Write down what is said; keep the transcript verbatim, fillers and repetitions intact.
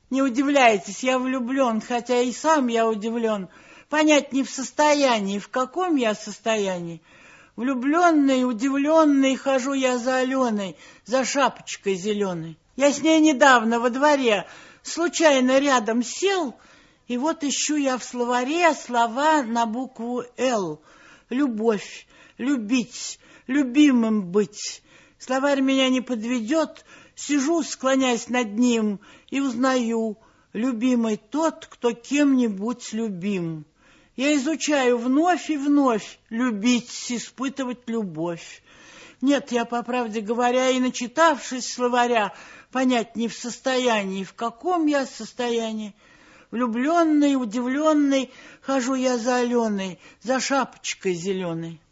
Не удивляйтесь, я влюблен, хотя и сам я удивлен. Понять не в состоянии, в каком я состоянии. Влюбленный, удивленный, хожу я за Аленой, за шапочкой зеленой. Я с ней недавно во дворе случайно рядом сел, и вот ищу я в словаре слова на букву «Л». Любовь, любить, любимым быть. Словарь меня не подведет, сижу, склоняясь над ним, и узнаю: любимый тот, кто кем-нибудь любим. Я изучаю вновь и вновь: любить, испытывать любовь. Нет, я, по правде говоря, и начитавшись словаря, понять не в состоянии, в каком я состоянии. Влюбленный, удивленный, хожу я за Аленой, за шапочкой зеленой.